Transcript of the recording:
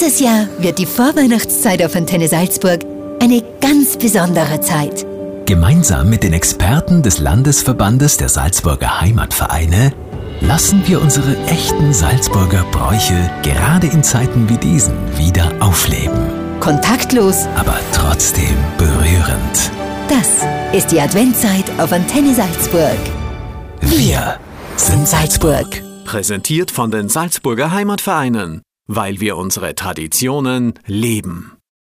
Dieses Jahr wird die Vorweihnachtszeit auf Antenne Salzburg eine ganz besondere Zeit. Gemeinsam mit den Experten des Landesverbandes der Salzburger Heimatvereine lassen wir unsere echten Salzburger Bräuche gerade in Zeiten wie diesen wieder aufleben. Kontaktlos, aber trotzdem berührend. Das ist die Adventzeit auf Antenne Salzburg. Wir sind Salzburg. Präsentiert von den Salzburger Heimatvereinen, weil wir unsere Traditionen leben.